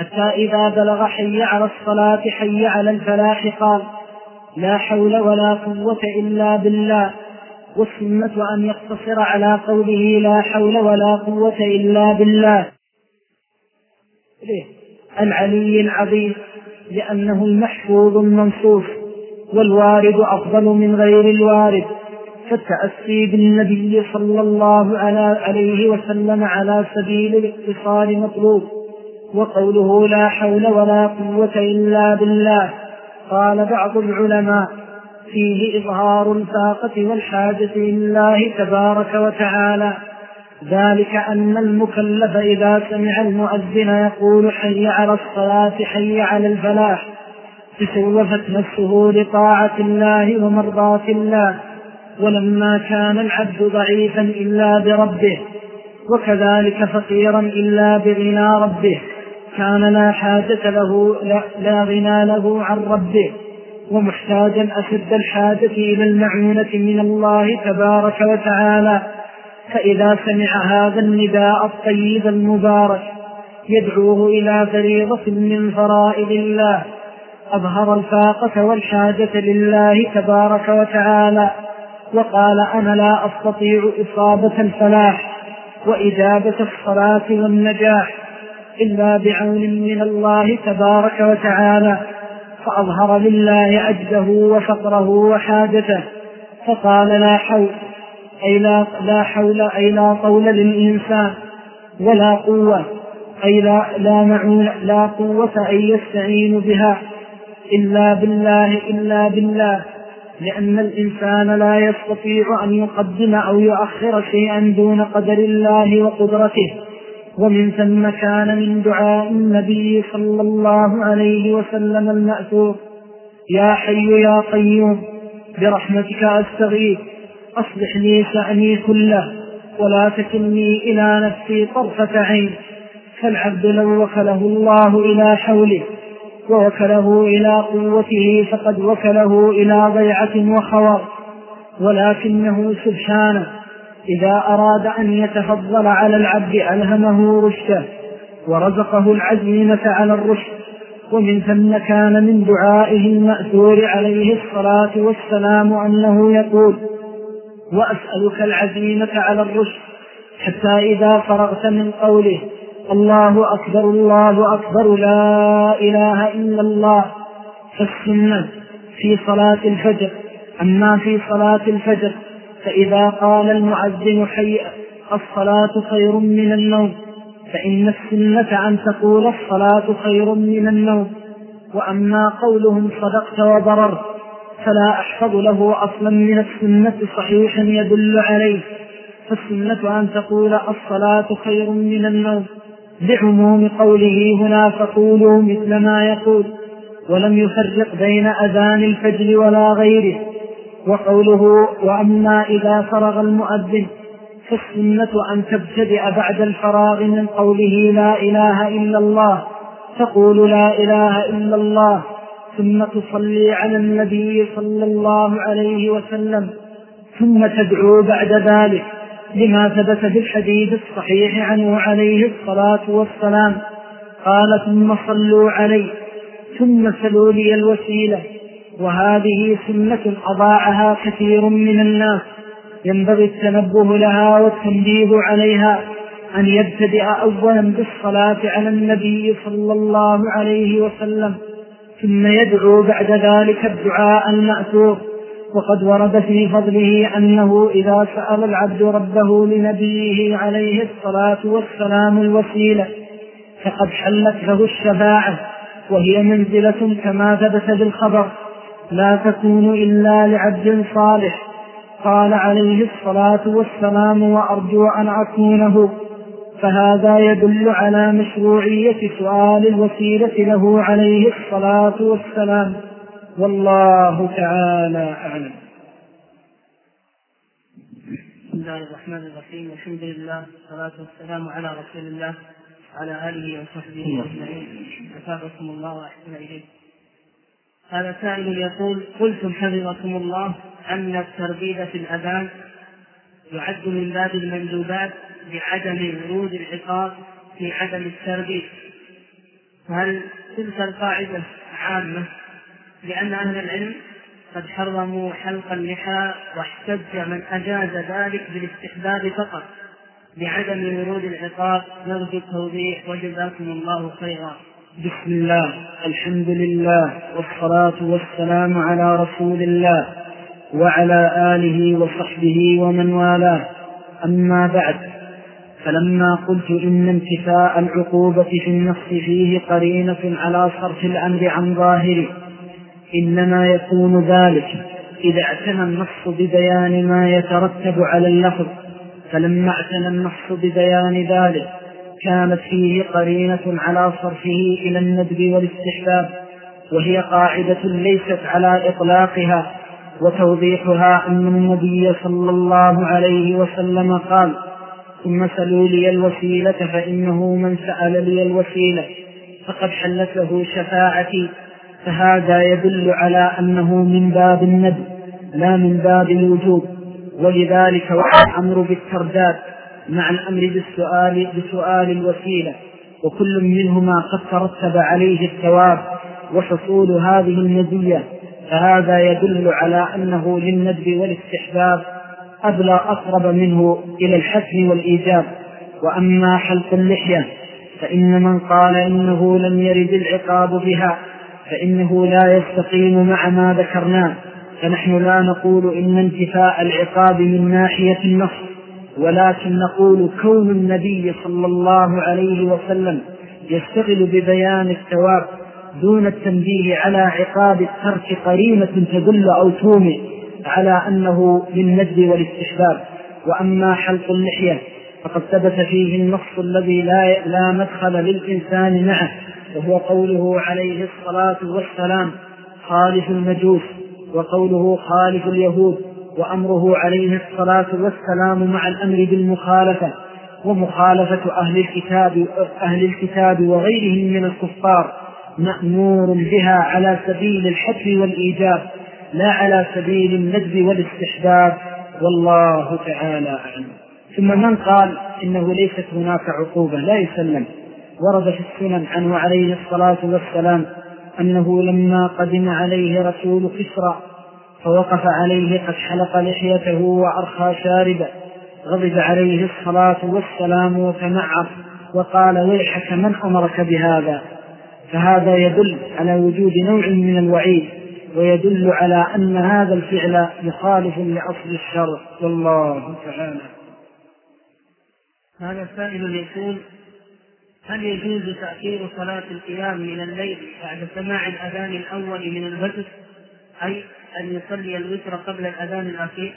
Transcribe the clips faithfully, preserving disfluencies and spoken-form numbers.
حتى إذا بلغ حي على الصلاة حي على الفلاح قال لا حول ولا قوة إلا بالله. والسنة أن يقتصر على قوله لا حول ولا قوة إلا بالله العلي العظيم، لأنه المحفوظ المنصوص، والوارد أفضل من غير الوارد، فالتأسي بالنبي صلى الله عليه وسلم على سبيل الاتصال مطلوب. وقوله لا حول ولا قوة إلا بالله قال بعض العلماء فيه إظهار الفاقة والحاجة لله تبارك وتعالى، ذلك أن المكلف إذا سمع المؤذن يقول حي على الصلاة حي على الفلاح تشوفت نفسه لطاعة الله ومرضاة الله، ولما كان العبد ضعيفا إلا بربه وكذلك فقيرا إلا بغنى ربه كان لا حاجة له لا, لا غنى له عن ربه، ومحتاجا أشد الحاجة إلى المعونة من الله تبارك وتعالى. فإذا سمع هذا النداء الطيب المبارك يدعوه إلى فريضة من فرائض الله أظهر الفاقة والحاجة لله تبارك وتعالى، وقال أنا لا أستطيع إصابة الفلاح وإجابة الصلاة والنجاح إلا بعون من الله تبارك وتعالى، فأظهر لله عجزه وفقره وحاجته فقال لا حول أي لا, لا حول أي لا طول للإنسان، ولا قوة أي لا, لا, معون لا قوة أي يستعين بها إلا بالله إلا بالله، لأن الإنسان لا يستطيع أن يقدم أو يؤخر شيئا دون قدر الله وقدرته. ومن ثم كان من دعاء النبي صلى الله عليه وسلم المأثور يا حي يا قيوم برحمتك أستغيث أصلح لي شأني كله ولا تكلني إلى نفسي طرفة عين. فالعبد لو وكله الله إلى حوله ووكله إلى قوته فقد وكله إلى ضيعة وخوار، ولكنه سبحانه إذا أراد أن يتفضل على العبد ألهمه رشده ورزقه العزيمة على الرشد. ومن ثم كان من دعائه المأثور عليه الصلاة والسلام أنه يقول وأسألك العزيمة على الرشد، حتى إذا فرغت من قوله الله أكبر الله أكبر لا إله إلا الله. فالسنة في صلاة الفجر، أما في صلاة الفجر فإذا قال المؤذن حي الصلاة خير من النوم فإن السنة أن تقول الصلاة خير من النوم. وأما قولهم صدقت وضررت فلا أحفظ له أصلا من السنة صحيحا يدل عليه، فالسنة أن تقول الصلاة خير من النوم بعموم قوله هنا فقولوا مثل ما يقول، ولم يفرق بين أذان الفجر ولا غيره. وقوله وأما إذا فرغ المؤذن فالسنة أن تبتدئ بعد الفراغ من قوله لا إله إلا الله تقول لا إله إلا الله ثم تصلي على النبي صلى الله عليه وسلم ثم تدعو بعد ذلك، لما ثبت في الحديث الصحيح عنه عليه الصلاة والسلام قال ثم صلوا علي ثم سلوا لي الوسيلة. وهذه سنة أضاعها كثير من الناس ينبغي التنبه لها والتنبيه عليها، أن يبتدئ أولا بالصلاة على النبي صلى الله عليه وسلم ثم يدعو بعد ذلك الدعاء المأثور. وقد ورد في فضله أنه إذا سأل العبد ربه لنبيه عليه الصلاة والسلام الوسيلة فقد حلت له الشفاعة، وهي منزلة كما ثبت بالخبر لا تكون إلا لعبد صالح. قال عليه الصلاة والسلام وأرجو أن أكونه، فهذا يدل على مشروعية سؤال الوسيلة له عليه الصلاة والسلام، والله تعالى أعلم. بسم الله الرحمن الرحيم، الحمد لله والصلاة والسلام على رسول الله وعلى آله وصحبه أجمعين. أثابكم الله وأحسن إليكم. هذا سائل يقول قلتم حفظكم الله أن الترديد في الأذان يعد من باب المندوبات بعدم ورود العقاب في عدم الترديد، هل تلك القاعدة عامة؟ لأن أهل العلم قد حرموا حلق اللحى، واحتج من أجاز ذلك بالاستحباب فقط بعدم ورود العقاب. نرجو التوضيح وجزاكم الله خيرا. بسم الله، الحمد لله، والصلاة والسلام على رسول الله وعلى آله وصحبه ومن والاه. أما بعد، فلما قلت إن انتفاء العقوبة في النص فيه قرينة على صرف الأمر عن ظاهره، إنما يكون ذلك إذا اعتنى النص ببيان ما يترتب على اللفظ، فلما اعتنى النص ببيان ذلك كانت فيه قرينة على صرفه إلى الندب والاستحباب، وهي قاعدة ليست على إطلاقها. وتوضيحها أن النبي صلى الله عليه وسلم قال: ثم سلوا لي الوسيلة فإنه من سأل لي الوسيلة فقد حلت له شفاعتي. فهذا يدل على أنه من باب الندب لا من باب الوجوب، ولذلك وقع الأمر بالترداد مع الأمر بالسؤال, بسؤال الوسيلة، وكل منهما قد ترتب عليه الثواب وحصول هذه المزية. فهذا يدل على أنه للندب والاستحباب أبلى أقرب منه إلى الحتم والإيجاب. وأما حلق اللحية فإن من قال إنه لم يرد العقاب بها فإنه لا يستقيم مع ما ذكرناه. فنحن لا نقول إن انتفاء العقاب من ناحية النص، ولكن نقول كون النبي صلى الله عليه وسلم يشتغل ببيان الثواب دون التنبيه على عقاب الترك قرينة تدل أو تومئ على أنه للندب والاستحباب. وأما حلق اللحية فقد ثبت فيه النص الذي لا, لا مدخل للإنسان معه، وهو قوله عليه الصلاة والسلام: خالف المجوس، وقوله خالف اليهود، وأمره عليه الصلاة والسلام مع الأمر بالمخالفة، ومخالفة أهل الكتاب, أهل الكتاب وغيرهم من الكفار مأمور بها على سبيل الحتم والإيجاب لا على سبيل الندب والاستحباب، والله تعالى أعلم. ثم من قال إنه ليست هناك عقوبة لا يسلم. ورد في السنن عنه عليه الصلاة والسلام أنه لما قدم عليه رسول كسرى فوقف عليه قد حلق لحيته وأرخى شاربه، غضب عليه الصلاة والسلام وتمعر وقال: ويحك من أمرك بهذا؟ فهذا يدل على وجود نوع من الوعيد، ويدل على أن هذا الفعل مخالف لأصل الشرع، والله تعالى. هذا السائل يقول: هل يجوز تأخير صلاة القيام من الليل بعد سماع الأذان الأول من الفجر، أي أن يصلي الوتر قبل الأذان الأخير؟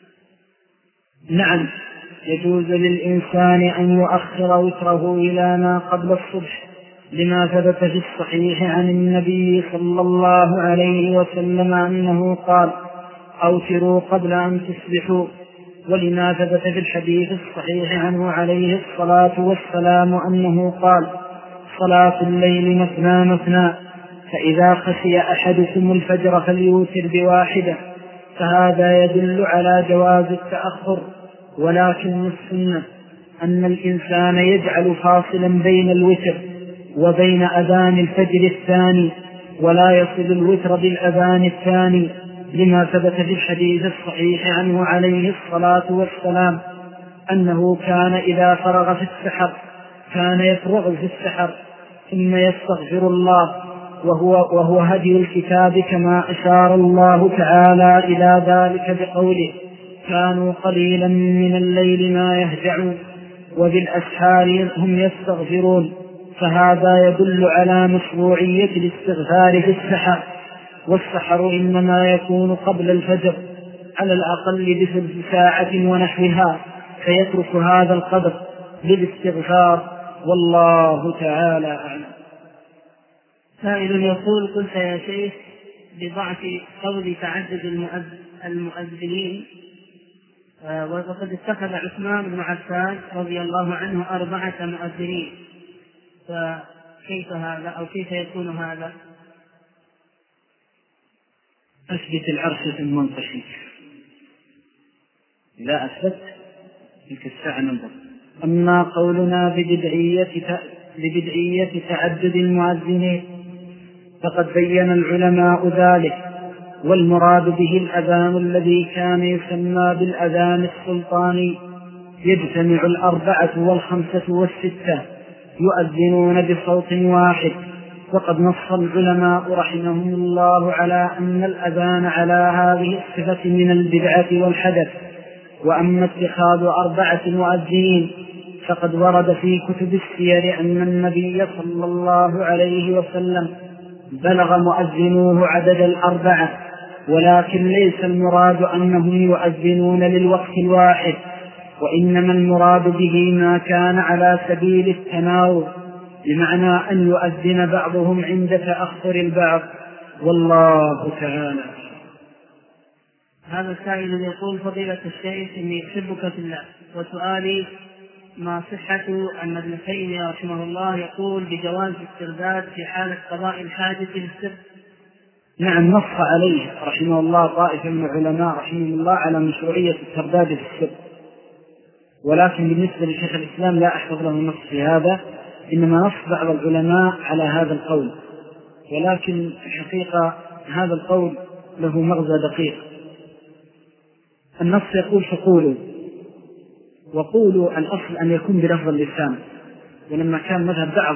نعم، يجوز للإنسان أن يؤخر وتره إلى ما قبل الصبح، لما ثبت في الصحيح عن النبي صلى الله عليه وسلم أنه قال: أوتروا قبل أن تصبحوا. ولما ثبت في الحديث الصحيح عنه عليه الصلاة والسلام أنه قال: صلاة الليل مثنى مثنى، فإذا خشي أحدكم الفجر فليوتر بواحدة. فهذا يدل على جواز التأخر، ولكن السنة أن الإنسان يجعل فاصلا بين الوتر وبين أذان الفجر الثاني، ولا يصل الوتر بالأذان الثاني، لما ثبت في الحديث الصحيح عنه عليه الصلاة والسلام أنه كان إذا فرغ في السحر كان يفرغ في السحر ثم يستغفر الله، وهو, وهو هدي الكتاب، كما أشار الله تعالى إلى ذلك بقوله: كانوا قليلا من الليل ما يهجعون وبالأسحار هم يستغفرون. فهذا يدل على مشروعية الاستغفار في السحر، والسحر إنما يكون قبل الفجر على الأقل بثلث ساعة ونحوها، فيترك هذا القدر للاستغفار، والله تعالى أعلم. سائل يقول: قلت يا شيخ بضعف قول تعدد المؤذنين، وقد اتخذ عثمان بن عفان رضي الله عنه أربعة مؤذنين، فكيف هذا أو كيف يكون هذا؟ أثبت العرش ثم انقشي. لا أثبت تلك الساعة ننظر. أما قولنا ببدعية لبدعية تعدد المؤذنين، فقد بين العلماء ذلك، والمراد به الأذان الذي كان يسمى بالأذان السلطاني، يجتمع الأربعة والخمسة والستة يؤذنون بصوت واحد. وقد نص العلماء رحمهم الله على أن الأذان على هذه الصفة من البدعة والحدث. وأما اتخاذ أربعة مؤذنين فقد ورد في كتب السير أن النبي صلى الله عليه وسلم بلغ مؤذنوه عدد الأربعة، ولكن ليس المراد أنهم يؤذنون للوقت الواحد، وإنما المراد به ما كان على سبيل التناوب، بمعنى أن يؤذن بعضهم عند تأخر البعض، والله تعالى. هذا السائل يقول: فضيلة الشيخ، إني أحبك في الله، وسؤالي: ما صحة أن ابن تيمية رحمه الله يقول بجواز الاسترداد في حالة قضاء الحاجة للسر؟ نعم، نص عليه رحمه الله طائفة من العلماء رحمه الله على مشروعية الترداد في السر، ولكن بالنسبة لشيخ الإسلام لا أحفظ له نص في هذا، إنما نص بعض العلماء على هذا القول، ولكن الحقيقة هذا القول له مغزى دقيق. النص يقول فقولوا، وقولوا الأصل أن يكون بلفظ اللسان، ولما كان مذهب بعض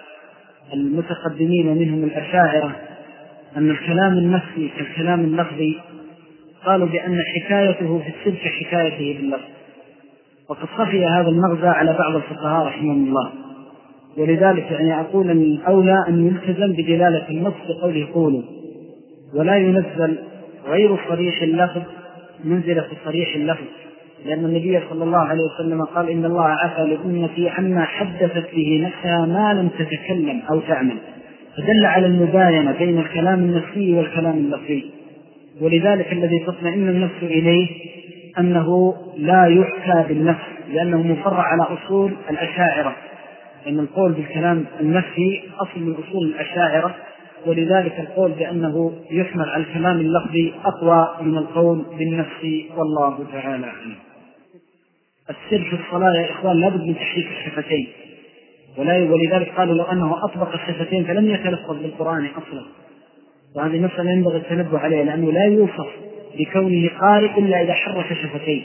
المتقدمين منهم الأشاعرة أن الكلام النفسي كالكلام اللفظي، قالوا بأن حكايته في السر كحكايته باللفظ، وقد خفي هذا المغزى على بعض الفقهاء رحمهم الله. ولذلك يعني أقول أن الأولى أن يلتزم بدلالة النص بقوله قولوا، ولا ينزل غير صريح اللفظ منزلة صريح اللفظ، لأن النبي صلى الله عليه وسلم قال: إن الله عفى لأمتي عما حدثت به نفسها ما لم تتكلم أو تعمل، فدل على المباينة بين الكلام النفسي والكلام اللفظي. ولذلك الذي تطمئن النفس إليه أنه لا يحكى بالنفس، لأنه مفرع على أصول الأشاعرة، لأن القول بالكلام النفسي أصل من أصول الأشاعرة، ولذلك القول بأنه يحمل على الكلام اللفظي أقوى من القول بالنفس، والله تعالى أعلم. السر في الصلاة يا إخوان لابد من تحريك الشفتين، ولذلك قالوا لو أنه أطبق الشفتين فلم يتلفظ بالقرآن أصلا، وهذه مسألة ينبغي التنبه عليها، لأنه لا يوصف بكونه قارئ إلا إذا حرك شفتيه.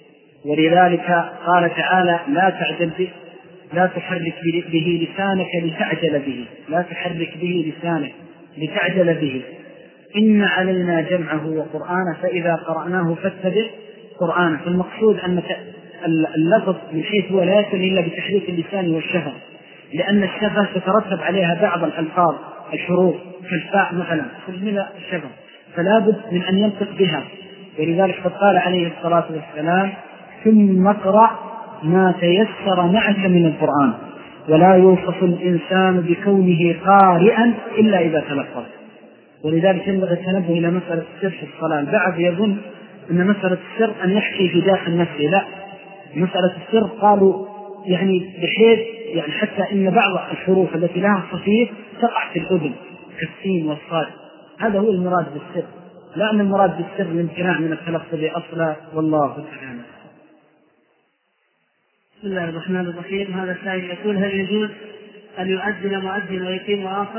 ولذلك قال تعالى: لا تعجل به، لا تحرك به لسانك لتعجل به، لا تحرك به لسانك لتعجل به، إن علينا جمعه وقرآنه فإذا قرأناه فاتبع قرآنه. فالمقصود أن اللفظ من حيث هو لا يكون إلا بتحريك اللسان والشفة، لأن الشفة تترتب عليها بعض الألفاظ الحروف كالفاء مثلا من الشفة، فلا بد من أن ينطق بها. ولذلك قد قال عليه الصلاة والسلام: ثم اقرأ ما تيسر معك من القرآن، ولا يوصف الإنسان بكونه قارئا إلا إذا تلفظ. ولذلك ينبغي التنبه إلى مسألة السر في الصلاة. البعض يظن أن مسألة السر أن يحكي في داخل نفسه، لا، مسألة السر قالوا يعني بحيث يعني حتى إن بعض الحروف التي لها صفير تقع في الأذن كالسين والصاد، هذا هو المراد بالسر، لا أن المراد بالسر الامتناع من التلفظ أصلا، والله تعالى. بسم الله الرحمن الرحيم. هذا السائل يقول: هل يجوز أن يؤذن مؤذن ويقيم آخر؟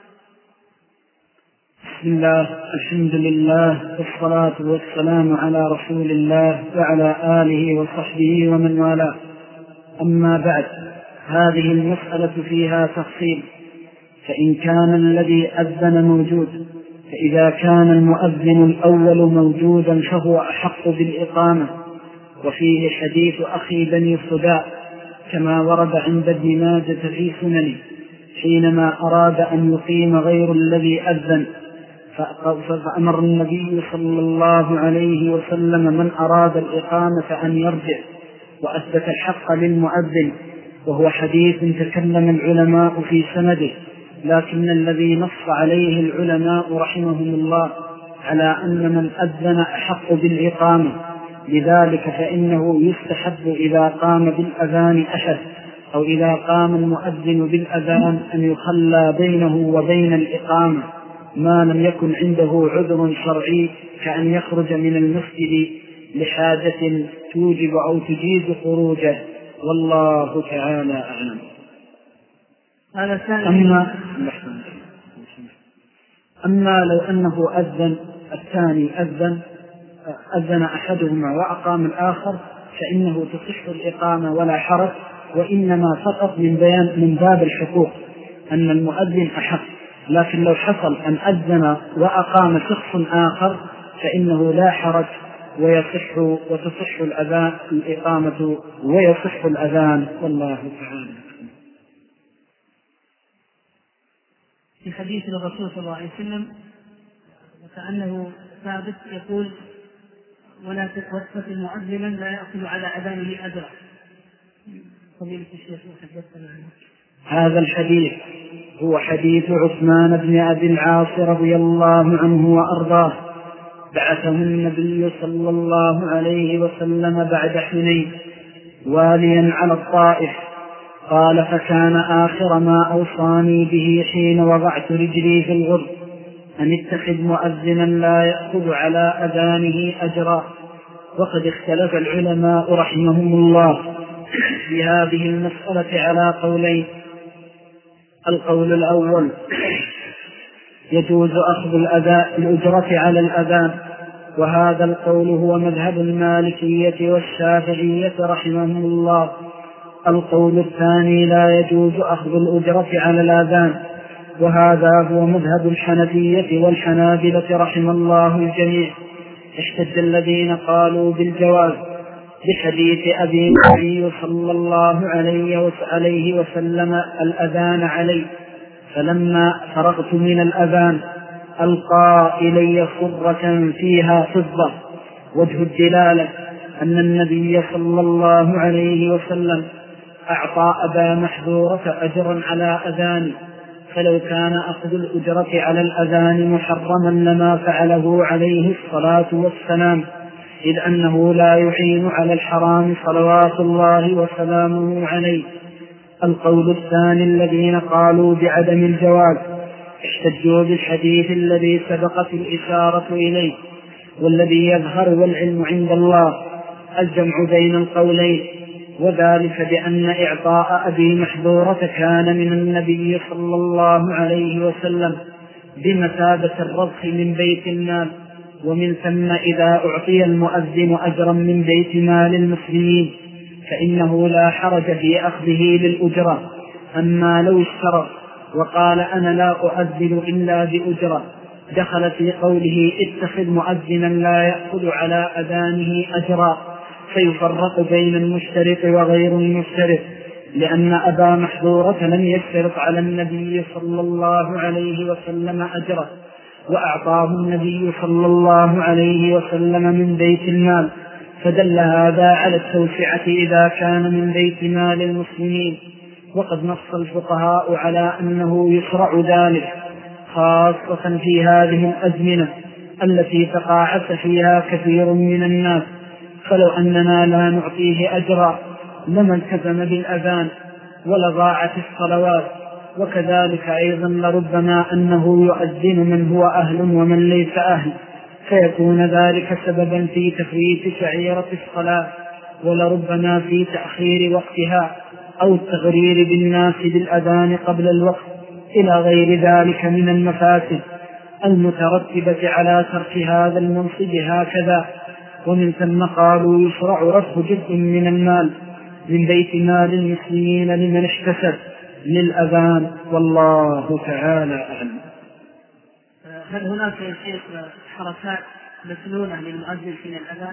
بسم الله، الحمد لله، والصلاة والسلام على رسول الله وعلى آله وصحبه ومن والاه. أما بعد، هذه المسألة فيها تفصيل، فإن كان الذي أذن موجود، فإذا كان المؤذن الأول موجودا فهو أحق بالإقامة. وفيه حديث أخي بني صداء كما ورد عند ابن ماجة في سننه، حينما أراد أن يقيم غير الذي أذن، فأمر النبي صلى الله عليه وسلم من أراد الإقامة أن يرجع، وأثبت الحق للمؤذن، وهو حديث تكلم العلماء في سنده، لكن الذي نص عليه العلماء رحمهم الله على أن من أذن أحق بالإقامة. لذلك فإنه يستحب إذا قام بالأذان أحد أو إذا قام المؤذن بالأذان أن يخلى بينه وبين الإقامة ما لم يكن عنده عذر شرعي، كأن يخرج من المسجد لحاجة توجب أو تجيز خروجه، والله تعالى أعلم. هذا ثاني. أما, أما لو أنه أذن الثاني أذن أذن أحدهما وأقام الآخر فإنه تصح الإقامة ولا حرج، وإنما فقط من بيان من باب الحقوق أن المؤذن أحق. لكن لو حصل أن أذن وأقام شخص آخر فإنه لا حرج ويصح وتصح الأذان الإقامة ويصح الأذان، والله تعالى. في حديث الرسول صلى الله عليه وسلم وكأنه ثابت يقول: ولا تتوسط مؤذنا لا يأخذ على أذانه أجرا. فضيلة الشيخ حدثنا عنه. هذا الحديث هو حديث عثمان بن أبي العاص رضي الله عنه وأرضاه، بعثه النبي صلى الله عليه وسلم بعد حنين واليا على الطائف. قال: فكان آخر ما أوصاني به حين وضعت رجلي في الغر أن اتخذ مؤذنا لا يأخذ على أذانه أجرا. وقد اختلف العلماء رحمهم الله في هذه المسألة على قولين: القول الأول يجوز أخذ الأجرة على الأذان، وهذا القول هو مذهب المالكية والشافعية رحمهم الله. القول الثاني لا يجوز أخذ الأجرة على الأذان، وهذا هو مذهب الحنفية والحنابلة رحم الله الجميع. احتج الذين قالوا بالجواز بحديث أبي النبي صلى الله عليه وسلم الأذان علي، فلما فرغت من الأذان ألقى إلي صرة فيها فضة. وجه الدلالة أن النبي صلى الله عليه وسلم أعطى أبا محذورة أجرا على أذان، فلو كان أخذ الأجرة على الأذان محرما لما فعله عليه الصلاة والسلام، إذ أنه لا يعين على الحرام صلوات الله وسلامه عليه. القول الثاني الذين قالوا بعدم الجواز احتجوا بالحديث الذي سبقت الإشارة إليه، والذي يظهر والعلم عند الله الجمع بين القولين، وذلك بأن إعطاء أبي محذورة كان من النبي صلى الله عليه وسلم بمثابة الرضخ من بيت المال، ومن ثم إذا أعطي المؤذن أجرا من بيت مال المسلمين فإنه لا حرج في أخذه للأجرة. أما لو اشترط وقال: أنا لا أؤذن إلا بأجرة، دخل في قوله: اتخذ مؤذنا لا يأخذ على أذانه أجرا، فيفرق بين المشترط وغير المشترط، لأن أبا محذورة لم يشترط على النبي صلى الله عليه وسلم أجره، وأعطاه النبي صلى الله عليه وسلم من بيت المال، فدل هذا على التوسعة إذا كان من بيت مال المسلمين. وقد نص الفقهاء على أنه يشرع ذلك خاصة في هذه الأزمنة التي تقاعس فيها كثير من الناس، فلو أننا لا نعطيه أجرا لما التزم بالأذان ولضاعت الصلوات. وكذلك أيضا لربما أنه يؤذن من هو أهل ومن ليس أهل، فيكون ذلك سببا في تفويت شعيرة الصلاة، ولربما في تأخير وقتها أو التغرير بالناس بالأذان قبل الوقت، إلى غير ذلك من المفاسد المترتبة على ترك هذا المنصب هكذا. ومن ثم قالوا يشرع رفع جزء من المال من بيت مال المسلمين لمن احتسب للأذان، والله تعالى أعلم. هل هناك يا شيخ حركات مسنونة للمؤذن في الأذان؟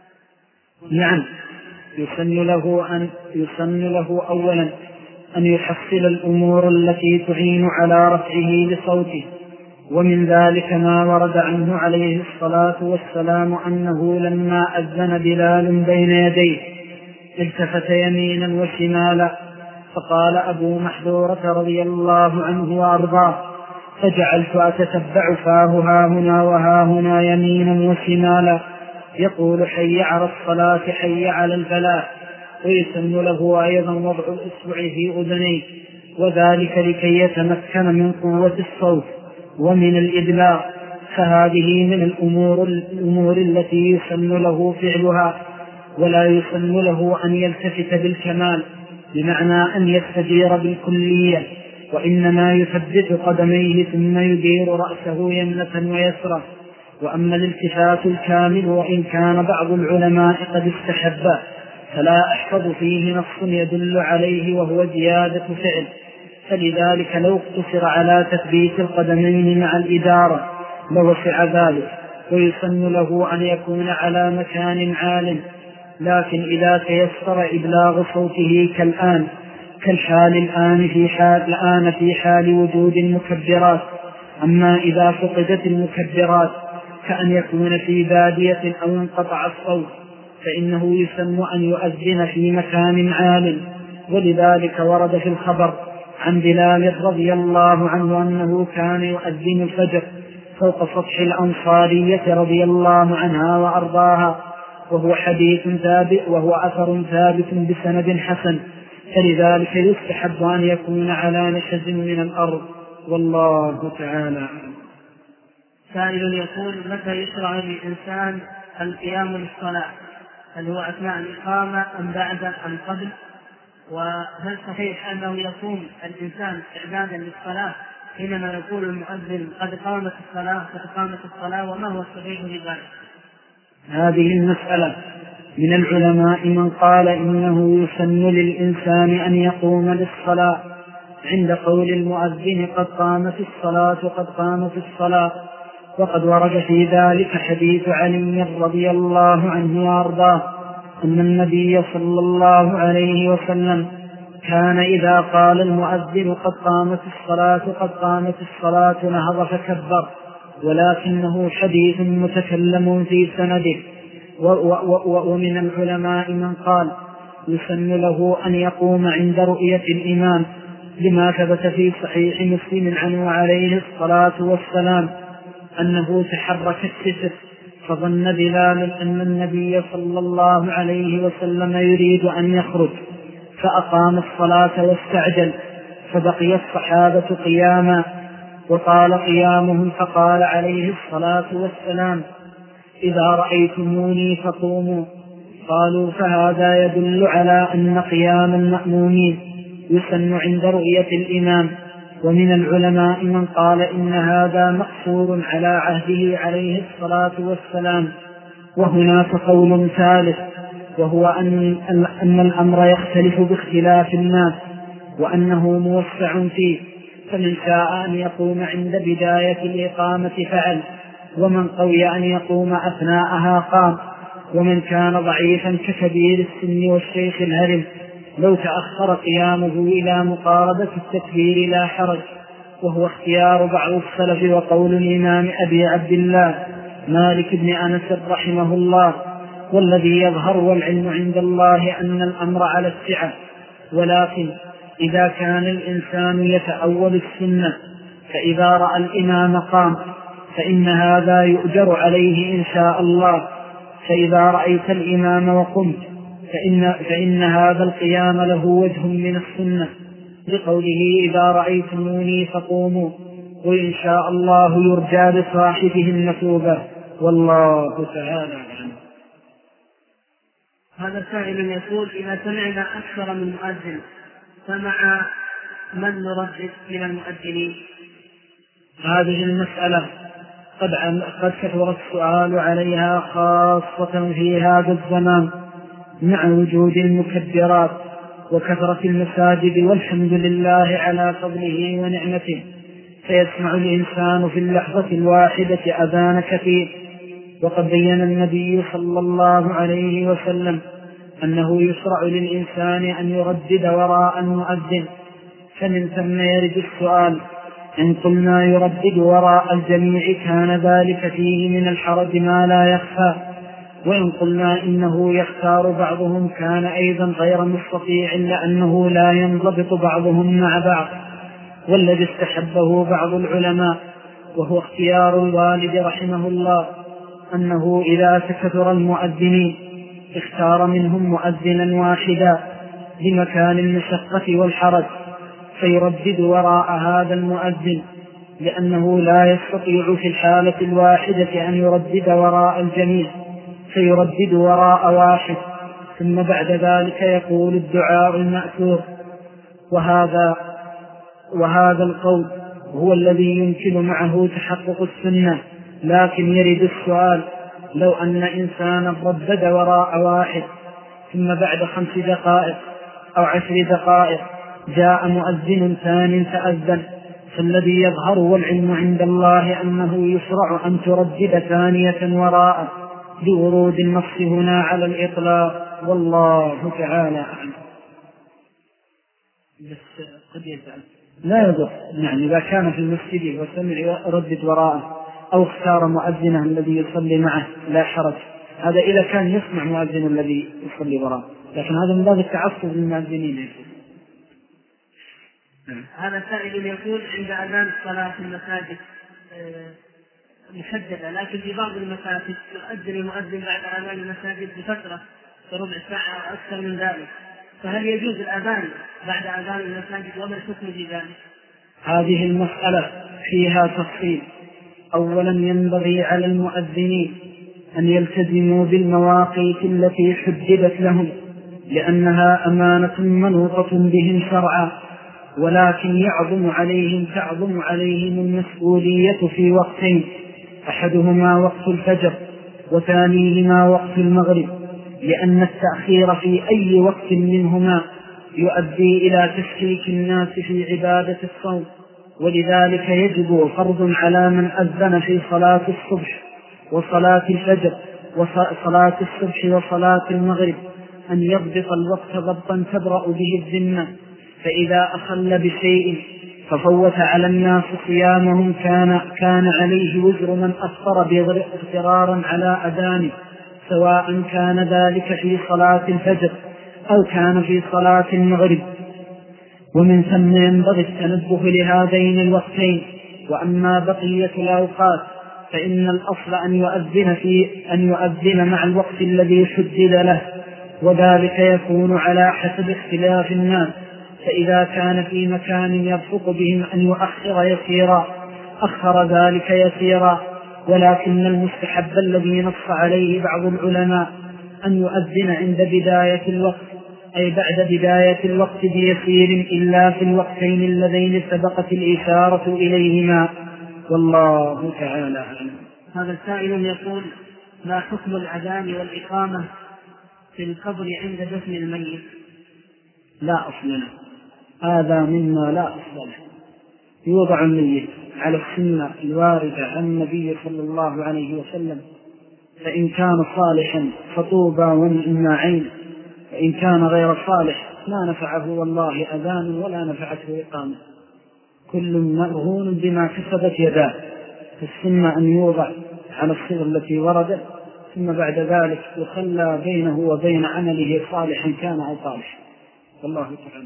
نعم، يسن له أن يسن له أولا أن يحصل الأمور التي تعين على رفعه لصوته، ومن ذلك ما ورد عنه عليه الصلاة والسلام أنه لما أذن بلال بين يديه التفت يمينا وشمالا، فقال أبو محذورة رضي الله عنه وأرضاه: فجعلت أتتبع فاه هاهنا وهاهنا يمينا وشمالا يقول: حي على الصلاة حي على الفلاح. ويسن له أيضا وضع الإصبع في أذنيه، وذلك لكي يتمكن من قوة الصوت ومن الإدلاء، فهذه من الأمور, الأمور التي يسن له فعلها. ولا يسن له أن يلتفت بالكمال، بمعنى أن يستجير بالكلية وإنما يثبت قدميه ثم يدير رأسه يمنة ويسرى. وأما الالتفات الكامل وإن كان بعض العلماء قد استحبه فلا أحفظ فيه نص يدل عليه وهو زيادة فعل، فلذلك لو اقتصر على تثبيت القدمين مع الإدارة لوسع ذلك، ويسن له أن يكون على مكان عال. لكن إذا تيسر إبلاغ صوته كالآن كالحال الآن في حال, الآن في حال وجود المكبرات. أما إذا فقدت المكبرات كأن يكون في بادية أو انقطع الصوت فإنه يسن أن يؤذن في مكان عال. ولذلك ورد في الخبر عن بلال رضي الله عنه أنه كان يؤذن الفجر فوق سطح الأنصارية رضي الله عنها وأرضاها، وهو حديث ثابت وهو أثر ثابت بسند حسن، فلذلك يستحب أن يكون على نشز من الأرض، والله تعالى. سائل يقول: متى يشرع للإنسان القيام للصلاة؟ هل هو أثناء الإقامة أم بعد أم قبل؟ وهل صحيح أنه يقوم الإنسان إعدادا للصلاة حينما يقول المؤذن قد قامت الصلاة قد قامت الصلاة وما هو الصحيح لذلك؟ هذه المسألة من العلماء من قال إنه يسن للإنسان أن يقوم للصلاة عند قول المؤذن قد قامت الصلاة قد قامت الصلاة، وقد ورد في ذلك حديث علي رضي الله عنه وأرضاه أن النبي صلى الله عليه وسلم كان إذا قال المؤذن قد قامت الصلاة قد قامت الصلاة نهض فكبر، ولكنه حديث متكلم في سنده. ومن العلماء من قال يسن له أن يقوم عند رؤية الإمام لما ثبت في صحيح مسلم عنه عليه الصلاة والسلام أنه تحرك الستر فظن بلال أن النبي صلى الله عليه وسلم يريد أن يخرج فأقام الصلاة واستعجل، فبقي الصحابة قياما وطال قيامهم، فقال عليه الصلاة والسلام: إذا رأيتموني فقوموا. قالوا: فهذا يدل على أن قيام المأمومين يسن عند رؤية الإمام. ومن العلماء من قال إن هذا مقصور على عهده عليه الصلاة والسلام. وهناك قول ثالث وهو أن, أن الأمر يختلف باختلاف الناس وأنه موسع فيه، فمن شاء أن يقوم عند بداية الإقامة فعل، ومن قوي أن يقوم أثناءها قام، ومن كان ضعيفا ككبير السن والشيخ الهرم لو تأخر قيامه إلى مقاربة التكبير لا حرج. وهو اختيار بعض السلف وقول الإمام أبي عبد الله مالك بن أنس رحمه الله، والذي يظهر والعلم عند الله أن الأمر على السعة. ولكن إذا كان الإنسان يتأول السنة فإذا رأى الإمام قام فإن هذا يؤجر عليه إن شاء الله. فإذا رأيت الإمام وقمت فإن, فإن هذا القيام له وجه من السنة، لقوله: إذا رأيتموني فقوموا، وإن شاء الله يرجى لصاحبه المثوبة، والله تعالى عنه. هذا سائل يقول: إذا سمعنا أكثر من مؤذن فمع من نردد من المؤذنين؟ هذه المسألة قد, قد كثر السؤال عليها خاصة في هذا الزمان مع وجود المكبرات وكثرة المساجد، والحمد لله على فضله ونعمته، فيسمع الإنسان في اللحظة الواحدة أذان كثير. وقد بين النبي صلى الله عليه وسلم أنه يشرع للإنسان أن يردد وراء المؤذن، فمن ثم يرد السؤال: إن قلنا يردد وراء الجميع كان ذلك فيه من الحرج ما لا يخفى، وإن قلنا إنه يختار بعضهم كان أيضا غير مستطيع لأنه لا ينضبط بعضهم مع بعض. والذي استحبه بعض العلماء وهو اختيار الوالد رحمه الله أنه إذا تكثر المؤذنين اختار منهم مؤذنا واحدا لمكان المشقة والحرج فيردد وراء هذا المؤذن، لأنه لا يستطيع في الحالة الواحدة أن يردد وراء الجميع، فيردد وراء واحد ثم بعد ذلك يقول الدعاء المأثور. وهذا وهذا القول هو الذي يمكن معه تحقق السنة. لكن يرد السؤال: لو أن إنسانا ردد وراء واحد ثم بعد خمس دقائق أو عشر دقائق جاء مؤذن ثانٍ فأذن، فالذي يظهر والعلم عند الله أنه يشرع أن تردد ثانية وراءه لورود النص هنا على الإطلاق، والله تعالى أعلم. بس قد يزعل لا يضر، يعني إذا كان في المسجد وسمع يردد وراءه أو اختار مؤذنه الذي يصلي معه لا حرج، هذا إذا كان يسمع مؤذن الذي يصلي وراءه، لكن هذا من باب التعصب للمؤذنين. هذا سائل يقول: عند أذان الصلاة في المساجد محددة، لكن في بعض المساجد يؤذن المؤذن بعد أذان المساجد بفترة بربع ساعة أو أكثر من ذلك، فهل يجوز الأذان بعد أذان المساجد وما الحكم في ذلك؟ هذه المسألة فيها تفصيل. أولا ينبغي على المؤذنين أن يلتزموا بالمواقيت التي حددت لهم، لأنها أمانة منوطة بهم شرعا، ولكن يعظم عليهم تعظم عليهم المسؤولية في وقتين: أحدهما وقت الفجر، وثانيهما وقت المغرب، لأن التأخير في أي وقت منهما يؤدي إلى تشكيك الناس في عبادة الصوم. ولذلك يجب فرض على من أذن في صلاة الصبح وصلاة الفجر وصلاة الصبح وصلاة المغرب أن يضبط الوقت ضبطا تبرأ به الذمة، فإذا أخل بشيء ففوت على الناس صيامهم كان, كان عليه وزر من أفطر اضطرارا على أذانه، سواء كان ذلك في صلاة الفجر أو كان في صلاة المغرب. ومن ثم ينبغي التنبه لهذين الوقتين. وأما بقية الأوقات فإن الأصل أن يؤذن, في أن يؤذن مع الوقت الذي حدد له، وذلك يكون على حسب اختلاف الناس. فإذا كان في مكان يرفق بهم أن يؤخر يسيرا أخر ذلك يسيرا، ولكن المستحب الذي نص عليه بعض العلماء أن يؤذن عند بداية الوقت، أي بعد بداية الوقت بيسير، إلا في الوقتين اللذين سبقت الإشارة إليهما، والله تعالى أعلم. هذا السائل يقول: ما حكم الأذان والإقامة في القبر عند دفن الميت؟ لا أصل له، هذا مما لا أصل له. يوضع الميت على السنة الواردة عن النبي صلى الله عليه وسلم، فإن كان صالحا فطوبى ونعم عين، فإن كان غير صالح لا نفعه والله أذان ولا نفعته إقامة، كل مرهون بما كسبت يداه. فالسنة أن يوضع على الصيغة التي وردت، ثم بعد ذلك يخلى بينه وبين عمله صالحا كان أو صالح، والله تعالى.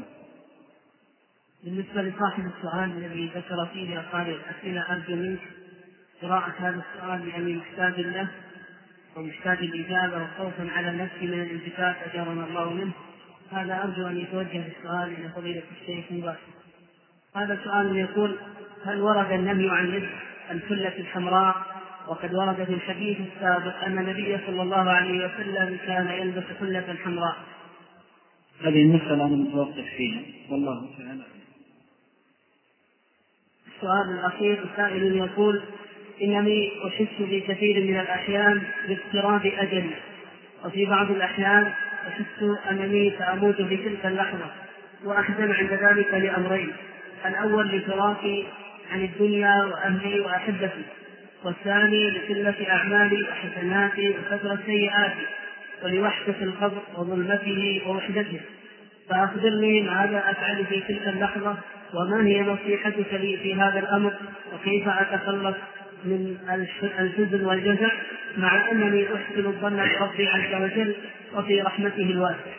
بالنسبة لصاحب السؤال الذي ذكر فيه قال: الأسئلة أرجو منك قراءة هذا السؤال لأني محتاج له ومحتاج الإجابة وخوفا على نفسي من الانتفاع أجرنا الله منه. هذا أرجو أن يتوجه السؤال إلى فضيلة الشيخ مباشر. هذا سؤال يقول: هل ورد النهي عن لبس الحلة الحمراء؟ وقد ورد في الحديث السابق أن النبي صلى الله عليه وسلم كان يلبس حلة حمراء. هذه المسألة أنا متوقف فيها، والله تعالى. السؤال الأخير سائل يقول: إنني أحس في كثير من الأحيان باضطراب أجل، وفي بعض الأحيان أحس أنني سأموت في تلك اللحظة، وأحزن عند ذلك لأمرين: الأول لفراقي عن الدنيا وأهلي وأحبتي، والثاني لقلة أعمالي وحسناتي وكثرة سيئاتي، ولوحدة القبر وظلمته ووحدته. فأخبرني ماذا أفعل في تلك اللحظة، وما هي نصيحتك لي في هذا الأمر، وكيف أتخلص من الحزن والجزع مع أنني أحسن الظن بربي عز وجل وفي رحمته الواسعة.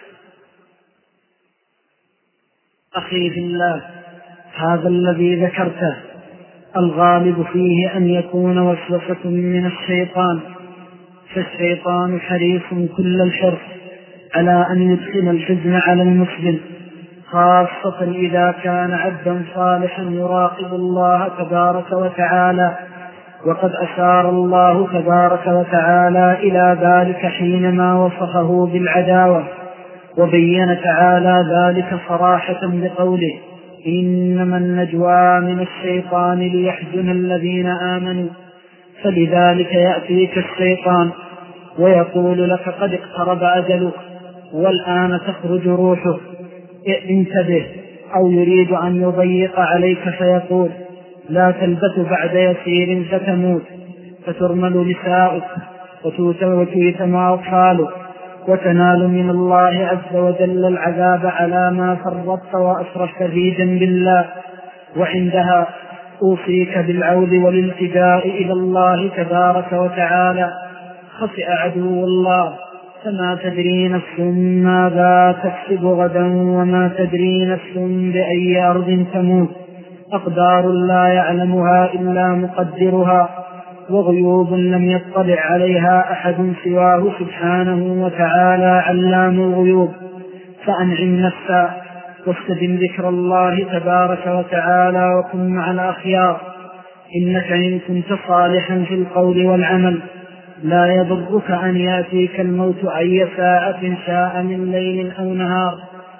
أخي في الله، هذا الذي ذكرته الغالب فيه أن يكون وسوسة من الشيطان، فالشيطان حريص كل الحرص على أن يدخل الحزن على المسلم، خاصة إذا كان عبدا صالحا يراقب الله تبارك وتعالى. وقد أشار الله تبارك وتعالى إلى ذلك حينما وصفه بالعداوة، وبين تعالى ذلك صراحة بقوله: إنما النجوى من الشيطان ليحزن الذين آمنوا، فلذلك يأتيك الشيطان ويقول لك قد اقترب أجلك والآن تخرج روحك، انتبه. أو يريد أن يضيق عليك فيقول لا تلبث بعد يسير فتموت، فترمل نساؤك وتيتم أطفالك، وتنال من الله عز وجل العذاب على ما فرطت وأسرفت في جنب الله. وعندها أوصيك بالعود والالتجاء إلى الله تبارك وتعالى. خسئ عدو الله، فما تدري نفس ماذا تكسب غدا، وما تدري نفس بأي أرض تموت. أقدار لا يعلمها إلا مقدرها، وغيوب لم يطلع عليها أحد سواه سبحانه وتعالى علام الغيوب. فأنعم نفسا واستدم ذكر الله تبارك وتعالى وكن مع الأخيار. إنك إن كنت صالحا في القول والعمل لا يضرك أن يأتيك الموت أي ساعة شاء من ليل أو نهار.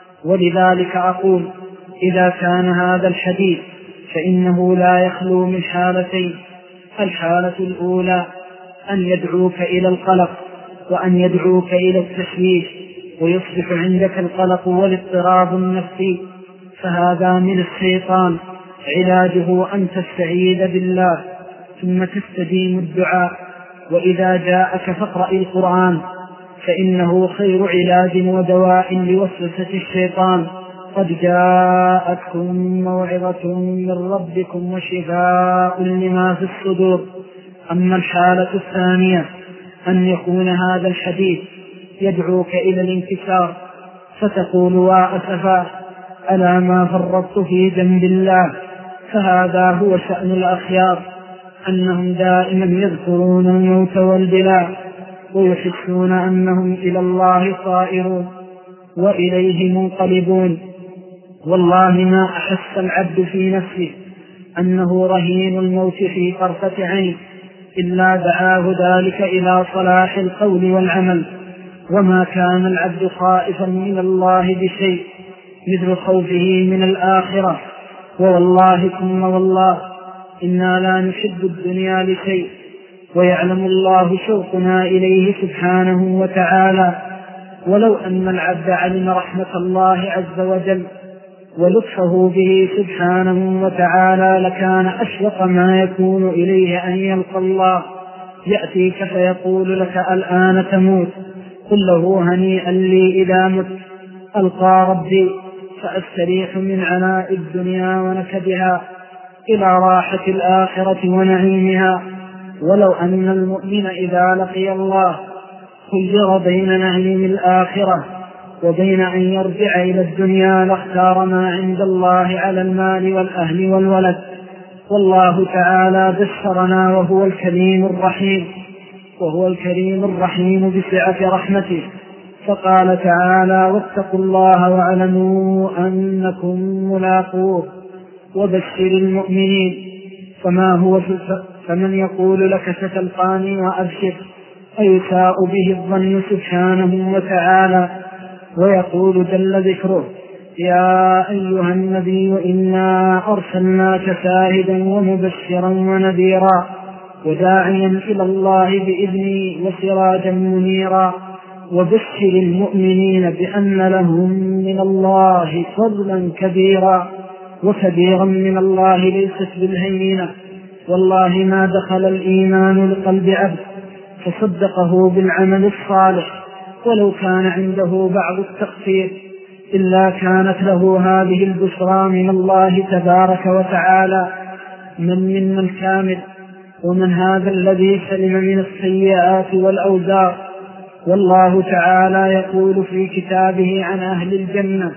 ولذلك أقول إذا كان هذا الحديث فإنه لا يخلو من حالتين: الحالة الأولى أن يدعوك إلى القلق، وأن يدعوك إلى التشويش، ويصبح عندك القلق والاضطراب النفسي، فهذا من الشيطان. علاجه أن تستعيذ بالله ثم تستديم الدعاء. وإذا جاءك فاقرأ القرآن فإنه خير علاج ودواء لوسوسة الشيطان. قد جاءتكم موعظة من ربكم وشفاء لما في الصدور. أما الحالة الثانية أن يكون هذا الحديث يدعوك إلى الانكسار، فتقول وأسفا على ما فرطت في جنب الله. فهذا هو شأن الأخيار، أنهم دائما يذكرون الموت والبلاء، ويحسون أنهم إلى الله صائرون وإليه منقلبون. والله ما أحس العبد في نفسه أنه رهين الموت في طرفة عين إلا دعاه ذلك إلى صلاح القول والعمل. وما كان العبد خائفا من الله بشيء مثل خوفه من الآخرة. ووالله ثم والله إنا لا نحب الدنيا لشيء، ويعلم الله شوقنا إليه سبحانه وتعالى. ولو أن العبد علم رحمة الله عز وجل ولطفه به سبحانه وتعالى لكان أشوق ما يكون إليه أن يلقى الله. يأتيك فيقول لك الآن تموت، قل له هنيئا لي إذا مت، ألقى ربي فأستريح من عناء الدنيا ونكدها إلى راحة الآخرة ونعيمها. ولو أن المؤمن إذا لقي الله خير بين نعيم الآخرة وبين أن يرجع إلى الدنيا لاختار ما عند الله على المال والأهل والولد. والله تعالى بشرنا وهو الكريم الرحيم وهو الكريم الرحيم بسعة رحمته، فقال تعالى واتقوا الله واعلموا أنكم ملاقوه وبشر المؤمنين. فما هو فمن يقول لك ستلقاني وأبشر أيساء به الظن سبحانه وتعالى. ويقول جل ذكره يا أيها النبي إنا أرسلناك شاهدا ومبشرا ونذيرا وداعيا إلى الله بإذنه وسراجا منيرا وبشر المؤمنين بأن لهم من الله فضلا كبيرا. وكبيرا من الله ليست بالهينة. والله ما دخل الإيمان لقلب عبد فصدقه بالعمل الصالح ولو كان عنده بعض التقصير إلا كانت له هذه البشرى من الله تبارك وتعالى. من من من كامل ومن هذا الذي سلم من السيئات والأوزار. والله تعالى يقول في كتابه عن أهل الجنة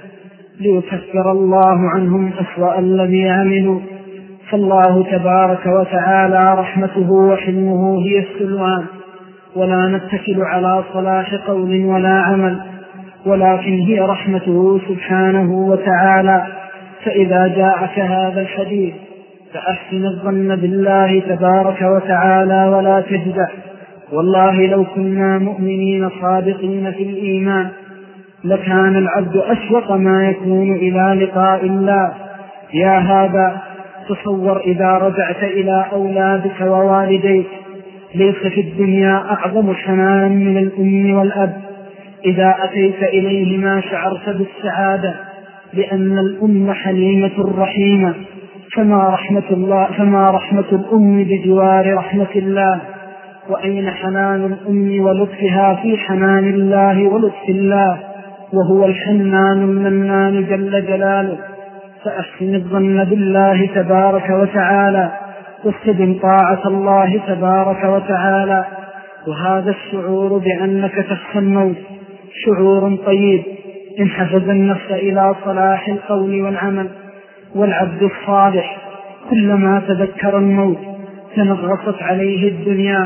ليكفر الله عنهم أسوأ الذي عملوا. فالله تبارك وتعالى رحمته وحلمه هي السلوان، ولا نتكل على صلاح قول ولا عمل، ولكن هي رحمته سبحانه وتعالى. فإذا جاءك هذا الحديث فأحسن الظن بالله تبارك وتعالى ولا تجزع. والله لو كنا مؤمنين صادقين في الإيمان لكان العبد أشوق ما يكون إلى لقاء الله يا هذا تصور إذا رجعت إلى أولادك ووالديك ليس في الدنيا أعظم حنانا من الأم والأب. إذا أتيت إليهما شعرت بالسعادة لأن الأم حليمة رحيمة، فما رحمة الله فما رحمة الأم بجوار رحمة الله. وأين حنان الأم ولطفها في حنان الله ولطف الله، وهو الحنان المنان جل جلاله. فأحسن الظن بالله تبارك وتعالى واستدم طاعة الله تبارك وتعالى. وهذا الشعور بأنك تخشى الموت شعور طيب إن حفز النفس إلى صلاح القول والعمل. والعبد الصالح كلما تذكر الموت تنغصت عليه الدنيا،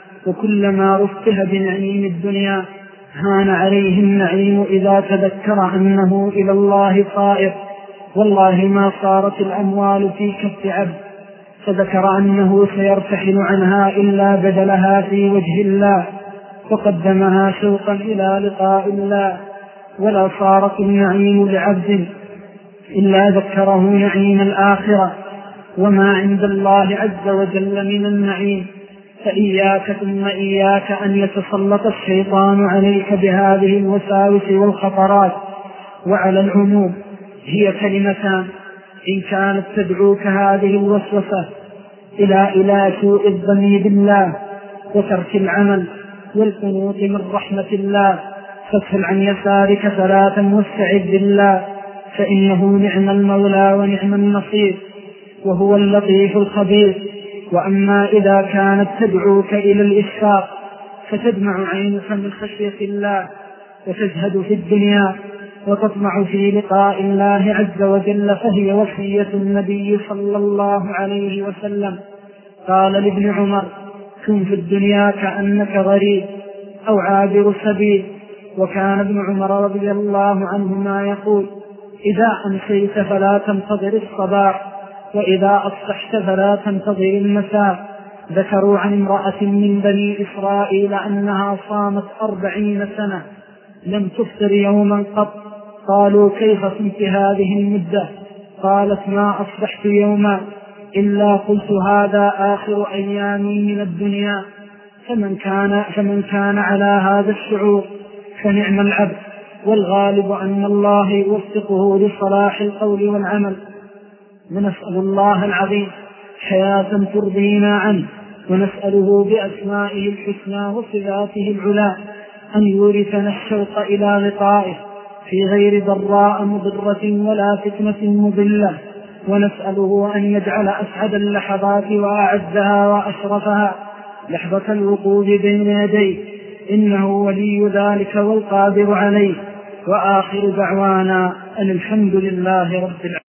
وكلما رفه بنعيم الدنيا هان عليه النعيم إذا تذكر أنه إلى الله صائر. والله ما صارت الأموال في كف عبد فذكر أنه سيرتحل عنها إلا بدلها في وجه الله، وقدمها شوقا إلى لقاء الله. ولا صارت النعيم لعبد إلا ذكره نعيم الآخرة وما عند الله عز وجل من النعيم. فإياك ثم إياك أن يتسلط الشيطان عليك بهذه الوساوس والخطرات. وعلى العموم هي كلمتان إن كانت تدعوك هذه الوسوسة إلى إلى سوء الظن بالله وترك العمل والقنوط من رحمة الله، فاسهل عن يسارك ثلاثا واستعذ بالله، فإنه نعم المولى ونعم النصير وهو اللطيف الخبير. وأما إذا كانت تدعوك إلى الإشفاق فتدمع عينك من خشية الله وتزهد في الدنيا وتطمع في لقاء الله عز وجل، فهي وصية النبي صلى الله عليه وسلم. قال لابن عمر: كن في الدنيا كأنك غريب أو عابر سبيل. وكان ابن عمر رضي الله عنهما يقول: إذا أمسيت فلا تنتظر الصباح، وإذا أصبحت فلا تنتظر المساء. ذكروا عن امرأة من بني إسرائيل أنها صامت أربعين سنة لم تفطر يوما قط. قالوا: كيف صمت هذه المدة؟ قالت: ما أصبحت يوما إلا قلت هذا آخر أيامي من الدنيا. فمن كان, فمن كان على هذا الشعور فنعم العبد، والغالب أن الله يوفقه لصلاح القول والعمل. ونسأل الله العظيم حياة ترضينا عنه، ونسأله بأسمائه الحسنى وصفاته العلى أن يورثنا الشوق إلى لقائه في غير ضراء مضرة ولا فتنة مضلة. ونسأله أن يجعل أسعد اللحظات وأعزها وأشرفها لحظة الوقوف بين يديه، إنه ولي ذلك والقادر عليه. وآخر دعوانا أن الحمد لله رب العالمين.